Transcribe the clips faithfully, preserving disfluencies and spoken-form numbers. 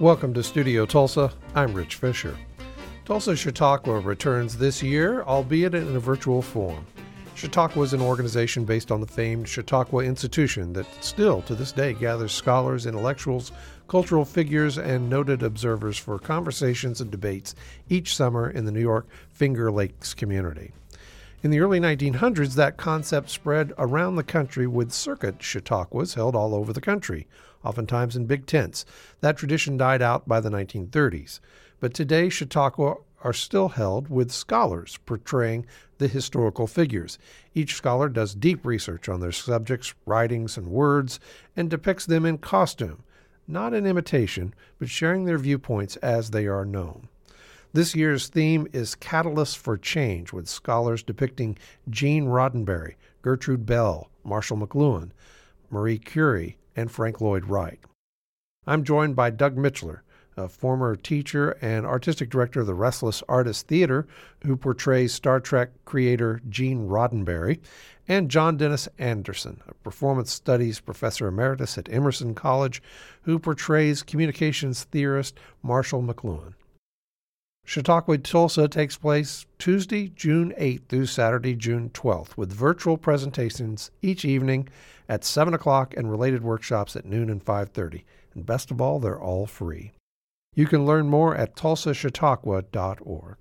Welcome to Studio Tulsa. I'm Rich Fisher. Tulsa Chautauqua returns this year, albeit in a virtual form. Chautauqua is an organization based on the famed Chautauqua Institution that still, to this day, gathers scholars, intellectuals, cultural figures, and noted observers for conversations and debates each summer in the New York Finger Lakes community. In the early nineteen hundreds, that concept spread around the country with circuit Chautauquas held all over the country, oftentimes in big tents. That tradition died out by the nineteen thirties. But today, Chautauqua are still held with scholars portraying the historical figures. Each scholar does deep research on their subjects, writings, and words, and depicts them in costume, not in imitation, but sharing their viewpoints as they are known. This year's theme is Catalysts for Change, with scholars depicting Gene Roddenberry, Gertrude Bell, Marshall McLuhan, Marie Curie, and Frank Lloyd Wright. I'm joined by Doug Mitchler, a former teacher and artistic director of the Restless Artist Theater, who portrays Star Trek creator Gene Roddenberry, and John Dennis Anderson, a performance studies professor emeritus at Emerson College, who portrays communications theorist Marshall McLuhan. Chautauqua Tulsa takes place Tuesday, June eighth through Saturday, June twelfth, with virtual presentations each evening at seven o'clock and related workshops at noon and five thirty. And best of all, they're all free. You can learn more at tulsa chautauqua dot org.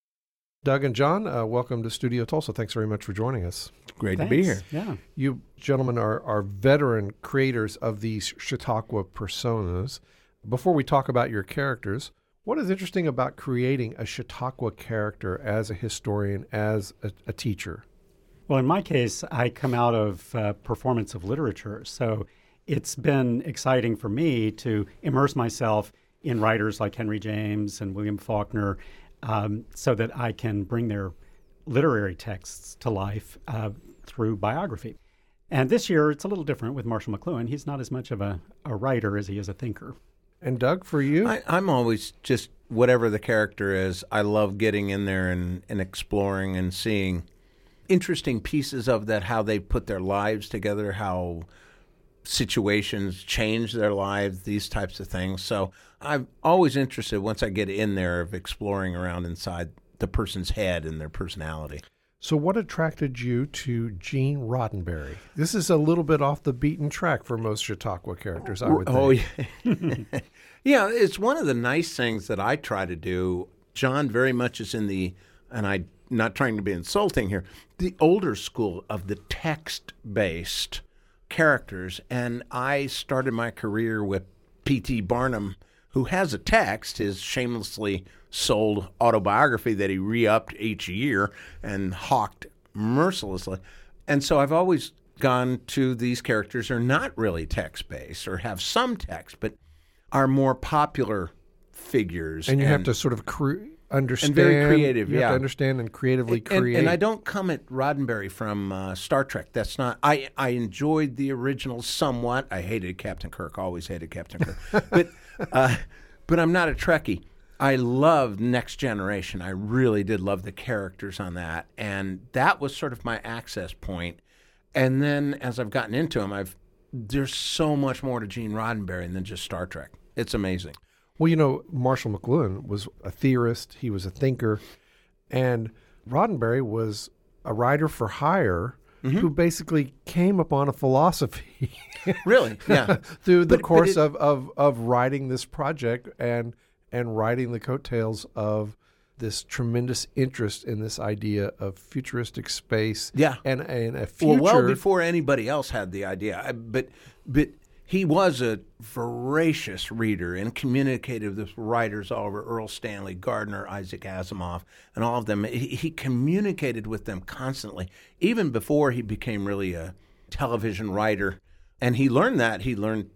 Doug and John, uh, welcome to Studio Tulsa. Thanks very much for joining us. Great Thanks. to be here. Yeah. You gentlemen are, are veteran creators of these Chautauqua personas. Before we talk about your characters, what is interesting about creating a Chautauqua character as a historian, as a, a teacher? Well, in my case, I come out of uh, performance of literature, so it's been exciting for me to immerse myself in writers like Henry James and William Faulkner, um, so that I can bring their literary texts to life uh, through biography. And this year, it's a little different with Marshall McLuhan. He's not as much of a, a writer as he is a thinker. And Doug, for you? I, I'm always just, whatever the character is, I love getting in there and, and exploring and seeing interesting pieces of that, how they put their lives together, how situations change their lives, these types of things. So I'm always interested, once I get in there, of exploring around inside the person's head and their personality. So what attracted you to Gene Roddenberry? This is a little bit off the beaten track for most Chautauqua characters, I would think. Oh, yeah. Yeah, it's one of the nice things that I try to do. John very much is in the, and I'm not trying to be insulting here, the older school of the text-based characters. And I started my career with P T Barnum, who has a text, his shamelessly sold autobiography that he re-upped each year and hawked mercilessly. And so I've always gone to these characters who are not really text-based or have some text, but are more popular figures. And you and, have to sort of cre- understand. And very creative, you yeah. have to understand and creatively and, create. And, and I don't come at Roddenberry from uh, Star Trek. That's not, I, I enjoyed the original somewhat. I hated Captain Kirk, always hated Captain Kirk. but, uh, but I'm not a Trekkie. I loved Next Generation. I really did love the characters on that. And that was sort of my access point. And then as I've gotten into them, I've there's so much more to Gene Roddenberry than just Star Trek. It's amazing. Well, you know, Marshall McLuhan was a theorist. He was a thinker. And Roddenberry was a writer for hire mm-hmm. who basically came upon a philosophy. Really? Yeah. through the but, course but it, of, of, of writing this project and and riding the coattails of this tremendous interest in this idea of futuristic space. Yeah. And, and a future. Well, well before anybody else had the idea. I, but but he was a voracious reader and communicated with writers all over, Earl Stanley, Gardner, Isaac Asimov, and all of them. He, he communicated with them constantly, even before he became really a television writer. And he learned that. He learned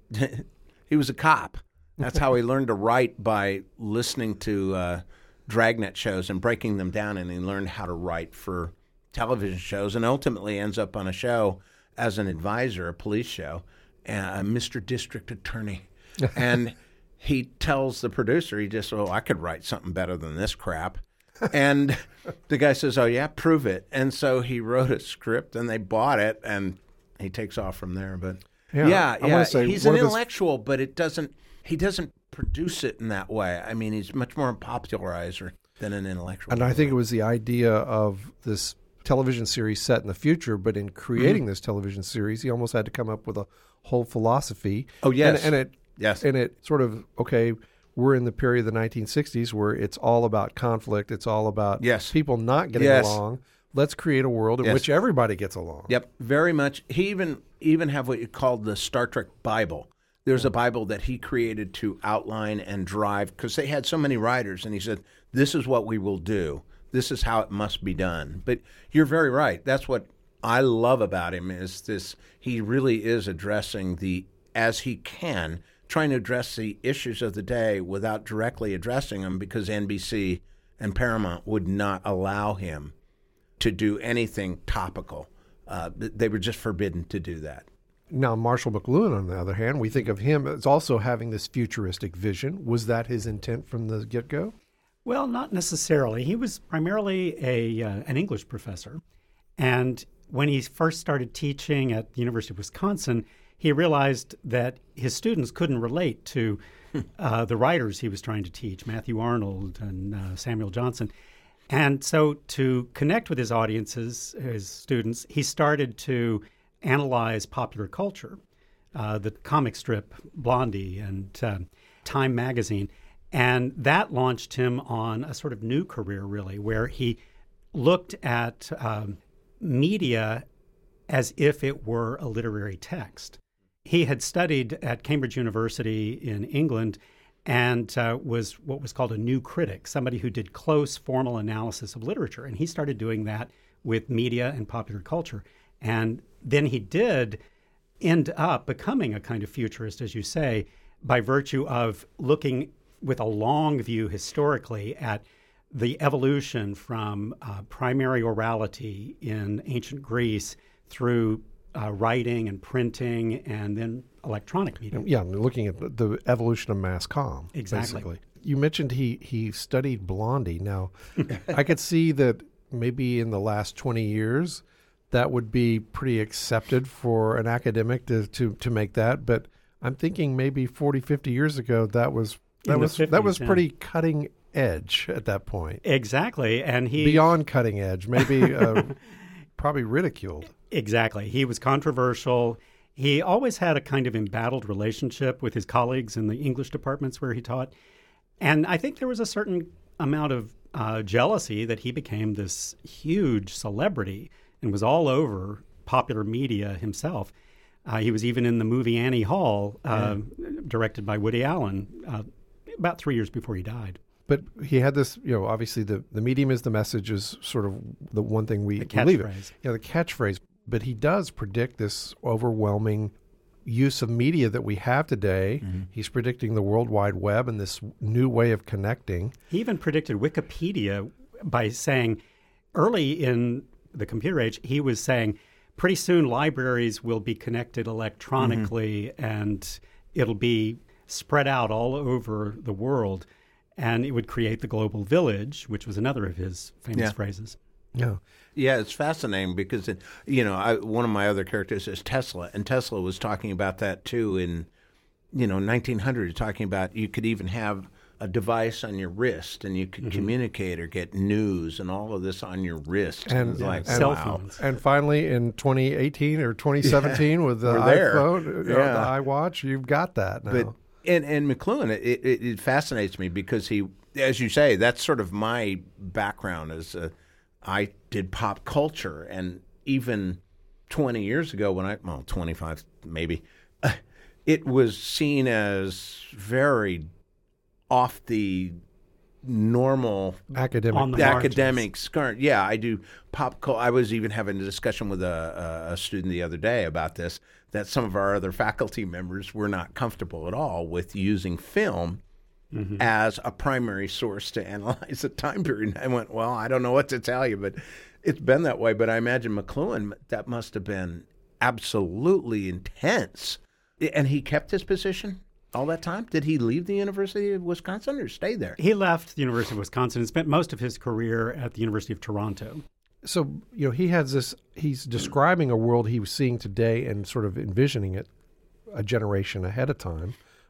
he was a cop. That's how he learned to write, by listening to uh, Dragnet shows and breaking them down, and he learned how to write for television shows, and ultimately ends up on a show as an advisor, a police show, uh, Mister District Attorney. And he tells the producer, he just, oh, I could write something better than this crap. And the guy says, oh, yeah, prove it. And so he wrote a script, and they bought it, and he takes off from there. But yeah, yeah, I yeah say he's an one of his- intellectual, but it doesn't. He doesn't produce it in that way. I mean, he's much more a popularizer than an intellectual. And I think it was the idea of this television series set in the future, but in creating mm-hmm. this television series, he almost had to come up with a whole philosophy. Oh, yes. And, and it, yes. And it sort of, okay, we're in the period of the nineteen sixties where it's all about conflict. It's all about yes. people not getting yes. along. Let's create a world in yes. which everybody gets along. Yep, very much. He even even have what you called the Star Trek Bible. There's a Bible that he created to outline and drive, because they had so many writers, and he said, this is what we will do. This is how it must be done. But you're very right. That's what I love about him, is this, he really is addressing the, as he can, trying to address the issues of the day without directly addressing them, because N B C and Paramount would not allow him to do anything topical. Uh, they were just forbidden to do that. Now, Marshall McLuhan, on the other hand, we think of him as also having this futuristic vision. Was that his intent from the get-go? Well, not necessarily. He was primarily a uh, an English professor. And when he first started teaching at the University of Wisconsin, he realized that his students couldn't relate to uh, the writers he was trying to teach, Matthew Arnold and uh, Samuel Johnson. And so to connect with his audiences, his students, he started to analyze popular culture, uh, the comic strip Blondie and uh, Time magazine. And that launched him on a sort of new career, really, where he looked at um, media as if it were a literary text. He had studied at Cambridge University in England and uh, was what was called a new critic, somebody who did close formal analysis of literature. And he started doing that with media and popular culture. And then he did end up becoming a kind of futurist, as you say, by virtue of looking with a long view historically at the evolution from uh, primary orality in ancient Greece through uh, writing and printing and then electronic media. Yeah, looking at the evolution of mass comm. Exactly. Basically. You mentioned he, he studied Blondie. Now, I could see that maybe in the last twenty years, that would be pretty accepted for an academic to, to, to make that. But I'm thinking maybe forty, fifty years ago, that was that was fifties, that was yeah. pretty cutting edge at that point. Exactly. And he beyond cutting edge, maybe uh, probably ridiculed. Exactly. He was controversial. He always had a kind of embattled relationship with his colleagues in the English departments where he taught. And I think there was a certain amount of uh, jealousy that he became this huge celebrity and was all over popular media himself. Uh, he was even in the movie Annie Hall, uh, yeah. directed by Woody Allen, uh, about three years before he died. But he had this, you know, obviously the, the medium is the message is sort of the one thing we the believe in. Catchphrase. Yeah, the catchphrase. But he does predict this overwhelming use of media that we have today. Mm-hmm. He's predicting the World Wide Web and this new way of connecting. He even predicted Wikipedia by saying, early in the computer age, he was saying, pretty soon libraries will be connected electronically mm-hmm. and it'll be spread out all over the world. And it would create the global village, which was another of his famous yeah. phrases. Yeah. Yeah, it's fascinating because, it, you know, I, one of my other characters is Tesla, and Tesla was talking about that too in, you know, nineteen hundred, talking about you could even have a device on your wrist and you could mm-hmm. communicate or get news and all of this on your wrist. And, yeah, like, and cell wow. phones. And finally, in twenty eighteen or twenty seventeen yeah, with the iPhone, yeah. uh, the iWatch, you've got that now. But, and, and McLuhan, it, it, it fascinates me because he, as you say, that's sort of my background as a I did pop culture, and even twenty years ago when I, well, twenty-five maybe, uh, it was seen as very off the normal academic the academic skirt. Yeah, I do pop culture. I was even having a discussion with a, a student the other day about this, that some of our other faculty members were not comfortable at all with using film Mm-hmm. as a primary source to analyze a time period. And I went, well, I don't know what to tell you, but it's been that way. But I imagine McLuhan, that must have been absolutely intense. And he kept his position all that time? Did he leave the University of Wisconsin or stay there? He left the University of Wisconsin and spent most of his career at the University of Toronto. So, you know, he has this, he's describing a world he was seeing today and sort of envisioning it a generation ahead of time.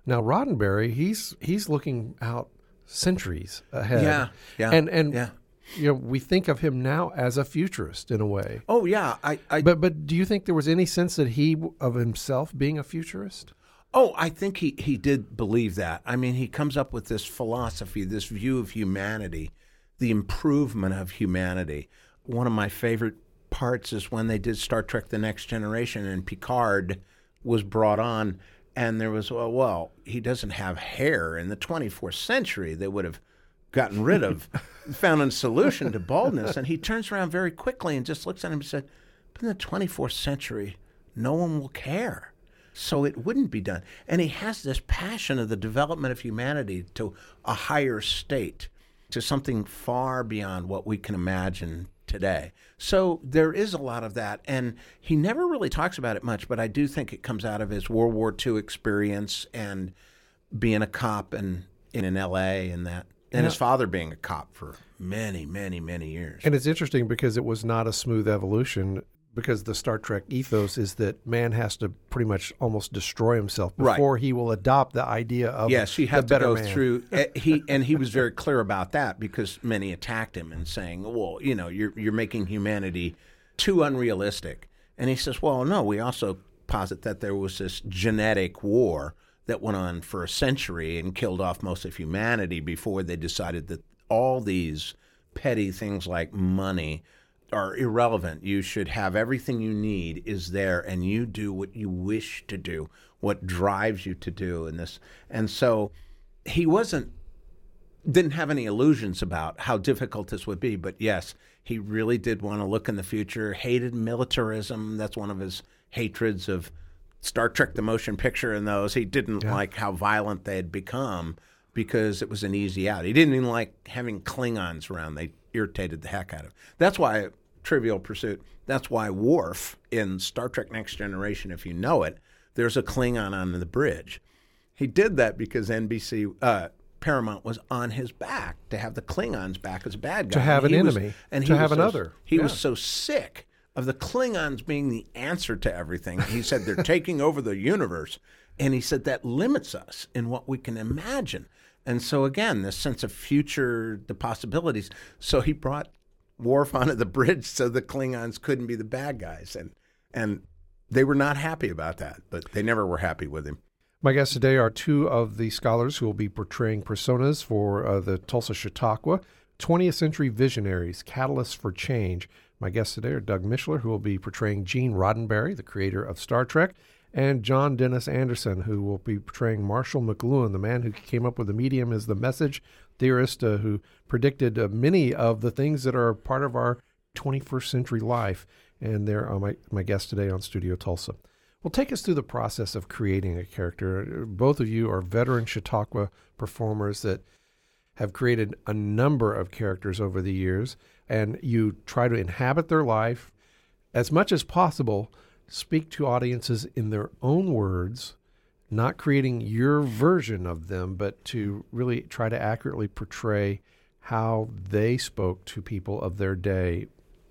Now Roddenberry, he's he's looking out centuries ahead. Yeah, yeah, and and yeah. you know, we think of him now as a futurist in a way. Oh yeah, I, I but but do you think there was any sense that he of himself being a futurist? Oh, I think he, he did believe that. I mean, he comes up with this philosophy, this view of humanity, the improvement of humanity. One of my favorite parts is when they did Star Trek The Next Generation and Picard was brought on, and there was, well, well he doesn't have hair. In the twenty-fourth century, they would have gotten rid of, found a solution to baldness. And he turns around very quickly and just looks at him and said, but in the twenty-fourth century, no one will care. So it wouldn't be done. And he has this passion of the development of humanity to a higher state, to something far beyond what we can imagine today. So there is a lot of that. And he never really talks about it much, but I do think it comes out of his World War Two experience and being a cop in, in L A and that. And Yeah. his father being a cop for many, many, many years. And it's interesting because it was not a smooth evolution, because the Star Trek ethos is that man has to pretty much almost destroy himself before Right. he will adopt the idea of Yes, he the had to better go man. through. eh, he and he was very clear about that because many attacked him and saying, "Well, you know, you're you're making humanity too unrealistic." And he says, "Well, no. We also posit that there was this genetic war that went on for a century and killed off most of humanity before they decided that all these petty things like money are irrelevant. You should have everything you need is there, and you do what you wish to do, what drives you to do." And this, and so he wasn't, didn't have any illusions about how difficult this would be. But yes, he really did want to look in the future. Hated militarism. That's one of his hatreds of Star Trek: The Motion Picture. And those, he didn't Yeah. like how violent they had become because it was an easy out. He didn't even like having Klingons around. They irritated the heck out of him. That's why. Trivial Pursuit. That's why Worf in Star Trek Next Generation, if you know it, there's a Klingon on the bridge. He did that because N B C, uh, Paramount was on his back to have the Klingons back as a bad guy. To have And an he was- enemy, and to he have was so- another. He was Yeah. so sick of the Klingons being the answer to everything. He said they're taking over the universe. And he said that limits us in what we can imagine. And so again, this sense of future, the possibilities. So he brought Worf onto the bridge so the Klingons couldn't be the bad guys. And and they were not happy about that, but they never were happy with him. My guests today are two of the scholars who will be portraying personas for uh, the Tulsa Chautauqua, twentieth century visionaries, catalysts for change. My guests today are Doug Mishler, who will be portraying Gene Roddenberry, the creator of Star Trek, and John Dennis Anderson, who will be portraying Marshall McLuhan, the man who came up with the medium as the message theorist, uh, who predicted uh, many of the things that are part of our twenty-first century life. And they're uh, my, my guests today on Studio Tulsa. Well, take us through the process of creating a character. Both of you are veteran Chautauqua performers that have created a number of characters over the years, and you try to inhabit their life as much as possible, speak to audiences in their own words, not creating your version of them, but to really try to accurately portray how they spoke to people of their day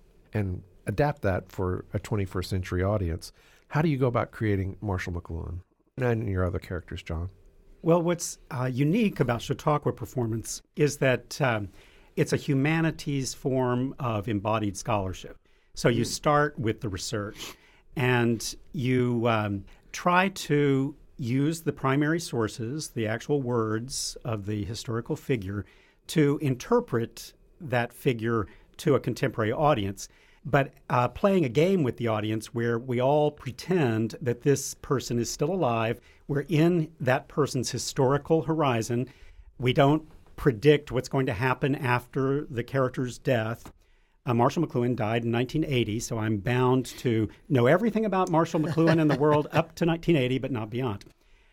and adapt that for a twenty-first century audience. How do you go about creating Marshall McLuhan and your other characters, John? Well, what's uh, unique about Chautauqua Performance is that um, it's a humanities form of embodied scholarship. So you start with the research, and you um, try to use the primary sources, the actual words of the historical figure, to interpret that figure to a contemporary audience, but uh, playing a game with the audience where we all pretend that this person is still alive. We're in that person's historical horizon. We don't predict what's going to happen after the character's death. Uh, Marshall McLuhan died in nineteen eighty, so I'm bound to know everything about Marshall McLuhan in the world up to nineteen eighty, but not beyond.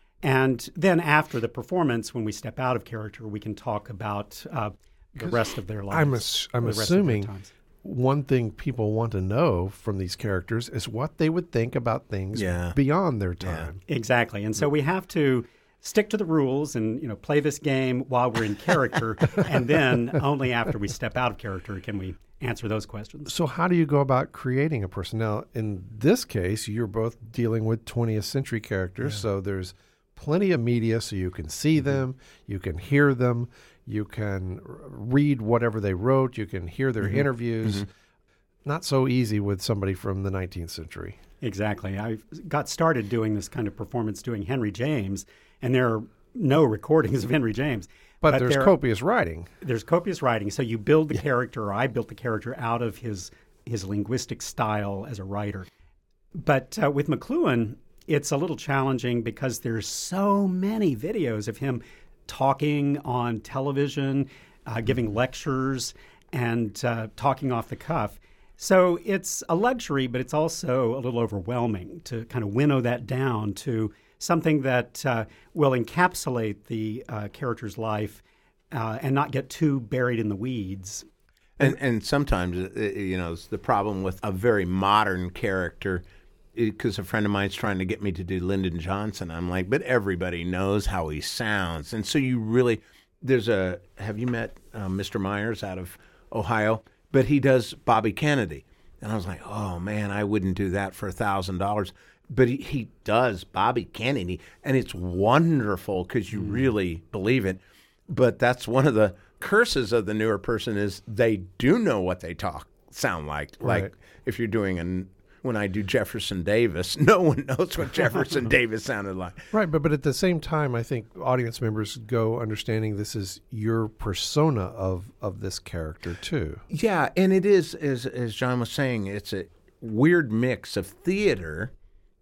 And then after the performance, when we step out of character, we can talk about uh, the rest of their lives. I'm, ass- I'm the rest of their assuming times. one thing people want to know from these characters is what they would think about things Yeah. beyond their time. Exactly. And so we have to stick to the rules and, you know, play this game while we're in character, and then only after we step out of character can we answer those questions. So how do you go about creating a person? Now, in this case, you're both dealing with twentieth century characters, so there's plenty of media so you can see them, you can hear them, you can r- read whatever they wrote, you can hear their Mm-hmm. interviews. Mm-hmm. Not so easy with somebody from the nineteenth century. Exactly. I got started doing this kind of performance doing Henry James, and there are no recordings of Henry James. But, there's there, copious writing. There's copious writing. So you build the character, or I built the character out of his his linguistic style as a writer. But uh, with McLuhan, it's a little challenging because there's so many videos of him talking on television, uh, giving lectures, and uh, talking off the cuff. So it's a luxury, but it's also a little overwhelming to kind of winnow that down to something that uh, will encapsulate the uh, character's life uh, and not get too buried in the weeds. And and sometimes, uh, you know, it's the problem with a very modern character, because a friend of mine's trying to get me to do Lyndon Johnson. I'm like, but everybody knows how he sounds. And so you really, there's a, have you met uh, Mister Myers out of Ohio? But he does Bobby Kennedy. And I was like, oh, man, I wouldn't do that for a thousand dollars. But he, he does Bobby Kennedy, and it's wonderful because you mm. really believe it. But that's one of the curses of the newer person is they do know what they talk sound like. Right. Like if you're doing an when I do Jefferson Davis, no one knows what Jefferson Davis sounded like. Right, but but at the same time, I think audience members go understanding this is your persona of of this character too. Yeah, and it is, as as John was saying, it's a weird mix of theater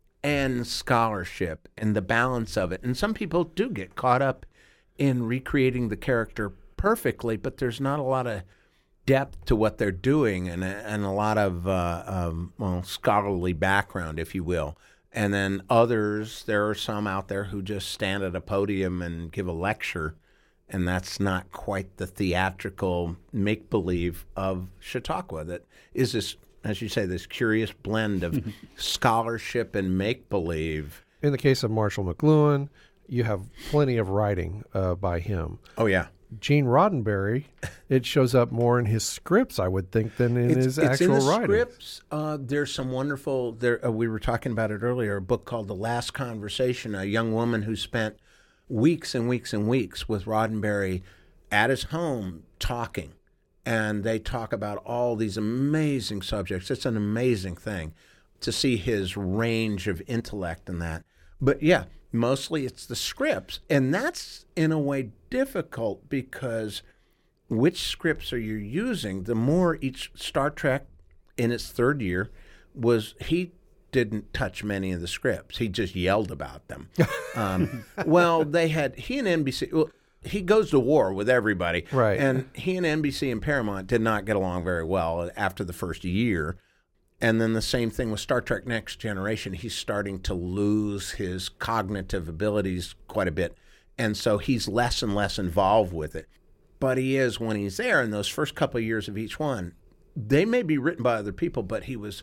and scholarship and the balance of it. And some people do get caught up in recreating the character perfectly, but there's not a lot of depth to what they're doing and and a lot of uh, um, well scholarly background, if you will. And then others, there are some out there who just stand at a podium and give a lecture, and that's not quite the theatrical make-believe of Chautauqua. That is this, as you say, this curious blend of scholarship and make-believe. In the case of Marshall McLuhan, you have plenty of writing uh, by him. Oh, yeah. Gene Roddenberry, it shows up more in his scripts, I would think, than in it's, his it's actual in the writing. Scripts. Uh, there's some wonderful. There, uh, we were talking about it earlier. A book called The Last Conversation. A young woman who spent weeks and weeks and weeks with Roddenberry at his home talking, and they talk about all these amazing subjects. It's an amazing thing to see his range of intellect in that. But yeah. Mostly it's the scripts, and that's in a way difficult because which scripts are you using? The more each Star Trek in its third year was, he didn't touch many of the scripts. He just yelled about them. um, well, they had, he and N B C, well, he goes to war with everybody. Right. And he and N B C and Paramount did not get along very well after the first year. And then the same thing with Star Trek Next Generation. He's starting to lose his cognitive abilities quite a bit. And so he's less and less involved with it. But he is when he's there in those first couple of years of each one. They may be written by other people, but he was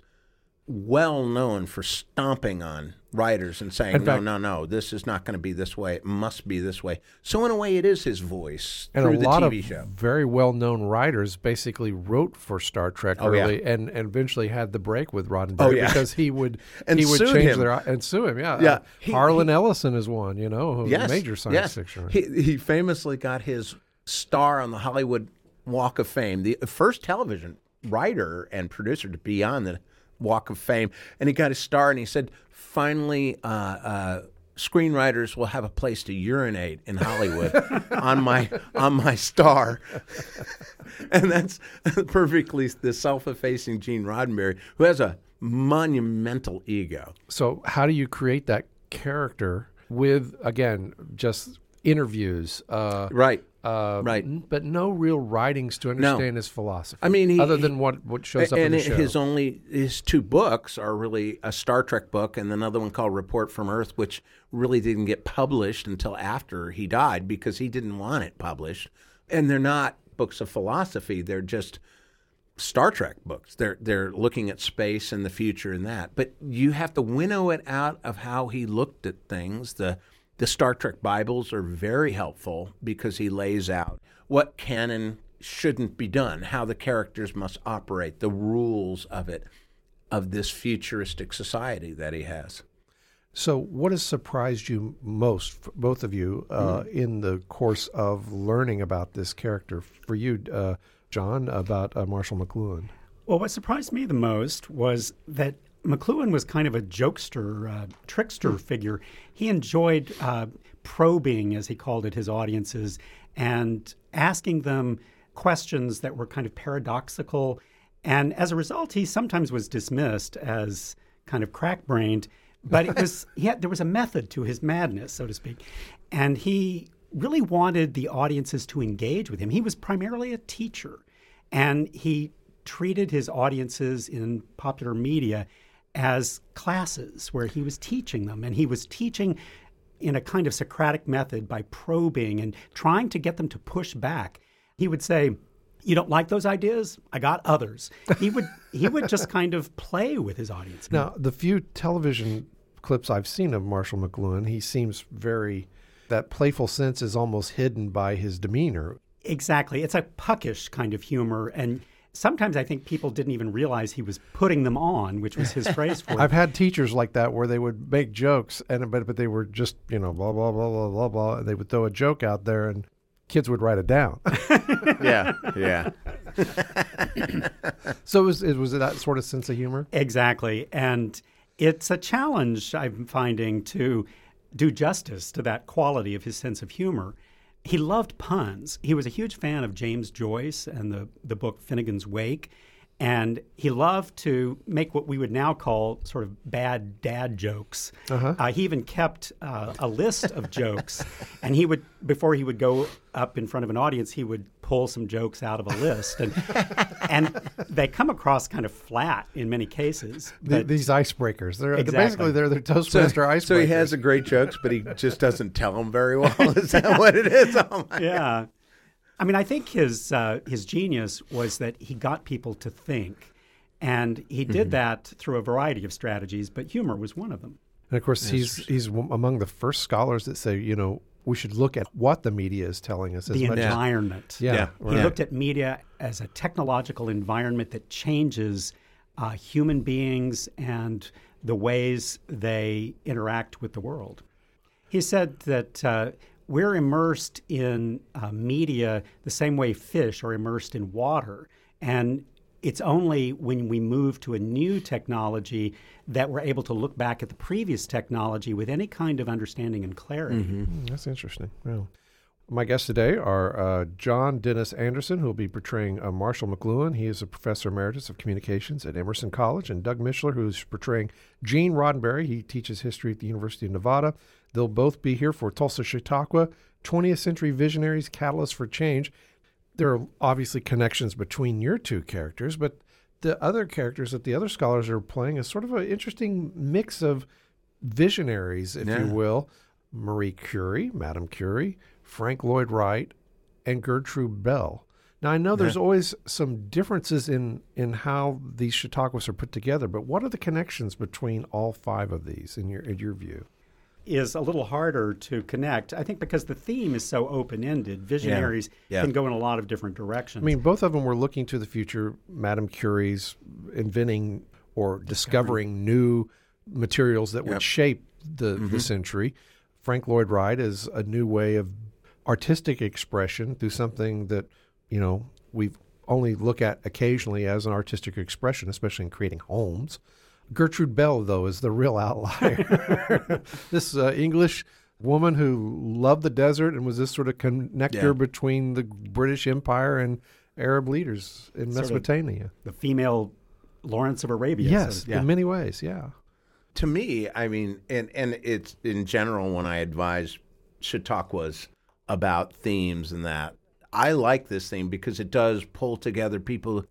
well known for stomping on writers and saying, in fact, no, no, no, this is not going to be this way. It must be this way. So in a way, it is his voice and through a the lot T V of show. very well-known writers basically wrote for Star Trek Oh, early yeah. and, and eventually had the break with Roddenberry Oh, yeah. because he would And he would sued change him. their and sue him. Yeah, Yeah. Uh, He- Harlan he- Ellison is one. You know, who's Yes, a major science yes. fiction. He, he famously got his star on the Hollywood Walk of Fame, the first television writer and producer to be on the Walk of Fame. And he got his star, and he said, finally, uh, uh, screenwriters will have a place to urinate in Hollywood on my on my star. And that's perfectly the self-effacing Gene Roddenberry, who has a monumental ego. So how do you create that character with, again, just interviews? Uh, Right. Uh, Right. n- but no real writings to understand his philosophy. I mean, he- other he- than what, what shows up and in the it- show. his only his two books are really a Star Trek book and another one called Report from Earth, which really didn't get published until after he died because he didn't want it published. And they're not books of philosophy; they're just Star Trek books. They're they're looking at space and the future and that. But you have to winnow it out of how he looked at things. The the Star Trek Bibles are very helpful because he lays out what can and shouldn't be done, how the characters must operate, the rules of it, of this futuristic society that he has. So what has surprised you most, both of you, uh, mm. in the course of learning about this character? For you, uh, John, about uh, Marshall McLuhan? Well, what surprised me the most was that McLuhan was kind of a jokester, uh, trickster mm. figure. He enjoyed uh, probing, as he called it, his audiences and asking them questions that were kind of paradoxical. And as a result, he sometimes was dismissed as kind of crack-brained. But it was he had, there was a method to his madness, so to speak. And he really wanted the audiences to engage with him. He was primarily a teacher. And he treated his audiences in popular media as classes where he was teaching them. And he was teaching in a kind of Socratic method by probing and trying to get them to push back. He would say, "You don't like those ideas? I got others." He would he would just kind of play with his audience. Now, the few television clips I've seen of Marshall McLuhan, he seems very, that playful sense is almost hidden by his demeanor. Exactly. It's a puckish kind of humor. And sometimes I think people didn't even realize he was putting them on, which was his phrase for it. I've had teachers like that where they would make jokes, and but, but they were just, you know, blah, blah, blah, blah, blah, blah. And they would throw a joke out there, and kids would write it down. yeah, yeah. So it was, it was that sort of sense of humor? Exactly. And it's a challenge, I'm finding, to do justice to that quality of his sense of humor. He loved puns. He was a huge fan of James Joyce and the, the book Finnegan's Wake. And he loved to make what we would now call sort of bad dad jokes. Uh-huh. Uh, he even kept uh, a list of jokes. And he would, before he would go up in front of an audience, he would pull some jokes out of a list. And and they come across kind of flat in many cases. The, these icebreakers. They're, exactly. they're basically, they're, they're Toastmaster so, icebreakers. So he has a great jokes, but he just doesn't tell them very well. Is that what it is? Oh my yeah. God. I mean, I think his uh, his genius was that he got people to think, and he did mm-hmm. that through a variety of strategies, but humor was one of them. And of course, he's he's among the first scholars that say, you know, we should look at what the media is telling us. As the much environment. As, yeah, yeah. Right. He looked at media as a technological environment that changes uh, human beings and the ways they interact with the world. He said that uh, we're immersed in uh, media the same way fish are immersed in water. And it's only when we move to a new technology that we're able to look back at the previous technology with any kind of understanding and clarity. Mm-hmm. That's interesting. Yeah. My guests today are uh, John Dennis Anderson, who will be portraying uh, Marshall McLuhan. He is a professor emeritus of communications at Emerson College, and Doug Mishler, who's portraying Gene Roddenberry. He teaches history at the University of Nevada. They'll both be here for Tulsa Chautauqua, twentieth Century Visionaries, Catalyst for Change. There are obviously connections between your two characters, but the other characters that the other scholars are playing is sort of an interesting mix of visionaries, if yeah. you will. Marie Curie, Madame Curie, Frank Lloyd Wright, and Gertrude Bell. Now, I know there's yeah. always some differences in, in how these Chautauquas are put together, but what are the connections between all five of these in your in your view? Is a little harder to connect, I think, because the theme is so open-ended. Visionaries yeah. Yeah. can go in a lot of different directions. I mean, both of them were looking to the future. Madame Curie's inventing or discovering, discovering new materials that yep. would shape the, mm-hmm. the century. Frank Lloyd Wright is a new way of artistic expression through something that, you know, we only look at occasionally as an artistic expression, especially in creating homes. Gertrude Bell, though, is the real outlier. This uh, English woman who loved the desert and was this sort of connector yeah. between the British Empire and Arab leaders in sort Mesopotamia. The female Lawrence of Arabia. Yes, so, yeah. in many ways, yeah. To me, I mean, and, and it's in general when I advise Chautauquas about themes and that, I like this theme because it does pull together people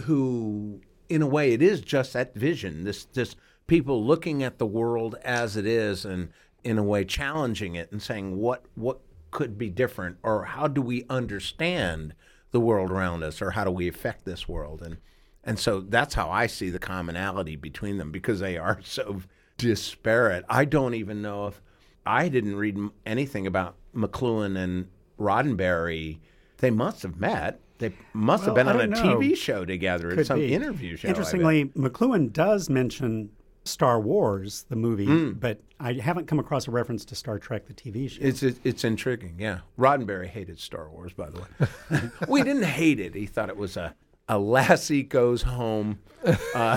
who, in a way, it is just that vision, this this people looking at the world as it is and, in a way, challenging it and saying what what could be different, or how do we understand the world around us, or how do we affect this world? And and so that's how I see the commonality between them, because they are so disparate. I don't even know if I didn't read anything about McLuhan and Roddenberry. They must have met. They must well, have been on a know. T V show together, Could some be. interview show. Interestingly, McLuhan does mention Star Wars, the movie, Mm. but I haven't come across a reference to Star Trek, the T V show. It's it, it's intriguing, yeah. Roddenberry hated Star Wars, by the way. We didn't hate it. He thought it was a, a Lassie Goes Home uh,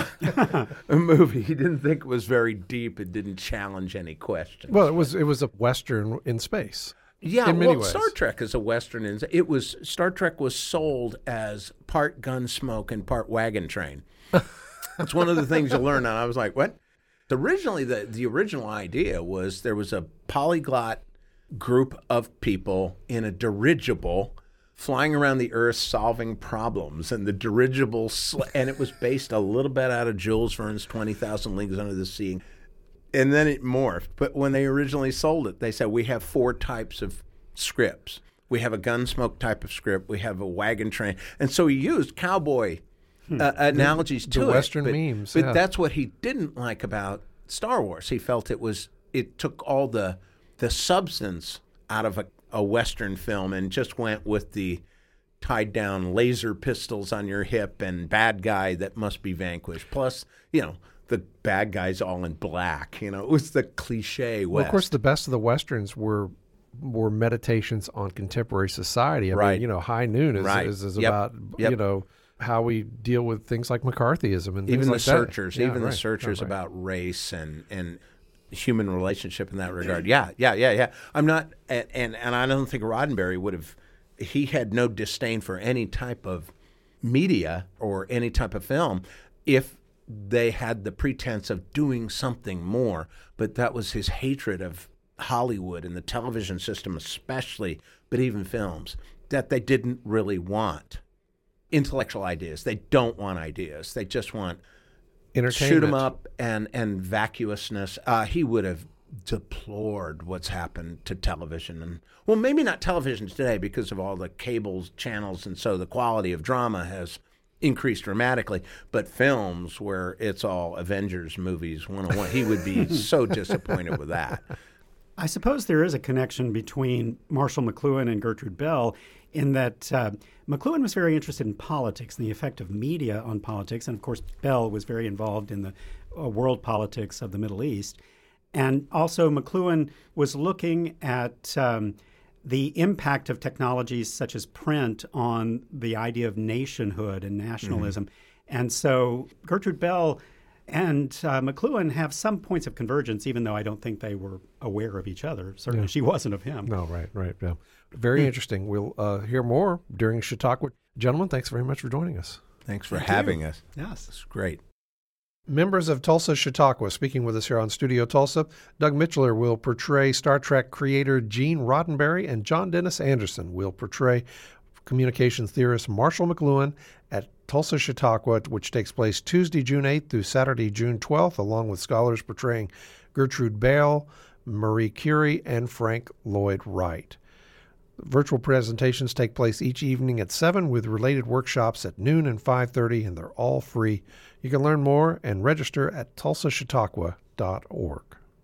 movie. He didn't think it was very deep. It didn't challenge any questions. Well, it was it was a Western in space. Yeah, in many well, ways. Star Trek is a Western. and It was Star Trek was sold as part Gunsmoke and part Wagon Train. That's one of the things you learn. And I was like, what? Originally, the, the original idea was there was a polyglot group of people in a dirigible flying around the Earth solving problems. And the dirigible, sl- and it was based a little bit out of Jules Verne's twenty thousand Leagues Under the Sea. And then it morphed. But when they originally sold it, they said, we have four types of scripts. We have a Gunsmoke type of script. We have a Wagon Train. And so he used cowboy uh, analogies the to it. Western but, memes, But yeah. that's what he didn't like about Star Wars. He felt it was it took all the the substance out of a, a Western film and just went with the tied down laser pistols on your hip and bad guy that must be vanquished. Plus, you know, the bad guys all in black. You know, it was the cliche West. Well, of course, the best of the Westerns were were meditations on contemporary society. I Right. mean, you know, High Noon is, Right. is, is Yep. about, Yep. you know, how we deal with things like McCarthyism and things even the like that. searchers, Yeah, even right. the searchers Oh, right. about race and and human relationship in that regard. Yeah, yeah, yeah, yeah. I'm not, and and, and I don't think Roddenberry would have. He had no disdain for any type of media or any type of film if they had the pretense of doing something more. But that was his hatred of Hollywood and the television system, especially, but even films, that they didn't really want intellectual ideas. They don't want ideas. They just want Entertainment. shoot 'em up and and vacuousness. Uh, he would have deplored what's happened to television, and well, maybe not television today because of all the cable channels, and so the quality of drama has increased dramatically. But films where it's all Avengers movies one oh one, he would be so disappointed with that. I suppose there is a connection between Marshall McLuhan and Gertrude Bell in that uh, McLuhan was very interested in politics and the effect of media on politics. And of course, Bell was very involved in the uh, world politics of the Middle East. And also, McLuhan was looking at um, the impact of technologies such as print on the idea of nationhood and nationalism. Mm-hmm. And so Gertrude Bell and uh, McLuhan have some points of convergence, even though I don't think they were aware of each other. Certainly Yeah. she wasn't of him. No, right, right. Yeah. Very interesting. We'll uh, hear more during Chautauqua. Gentlemen, thanks very much for joining us. Thanks for Thank having you. us. Yes. It's great. Members of Tulsa Chautauqua speaking with us here on Studio Tulsa. Doug Mitchell will portray Star Trek creator Gene Roddenberry, and John Dennis Anderson will portray communications theorist Marshall McLuhan at Tulsa Chautauqua, which takes place Tuesday, June eighth through Saturday, June twelfth, along with scholars portraying Gertrude Bell, Marie Curie, and Frank Lloyd Wright. Virtual presentations take place each evening at seven with related workshops at noon and five thirty, and they're all free. You can learn more and register at tulsa chautauqua dot org.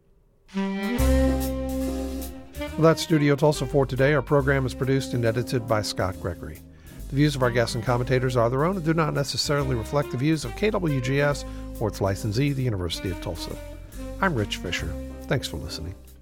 Well, that's Studio Tulsa for today. Our program is produced and edited by Scott Gregory. The views of our guests and commentators are their own and do not necessarily reflect the views of K W G S or its licensee, the University of Tulsa. I'm Rich Fisher. Thanks for listening.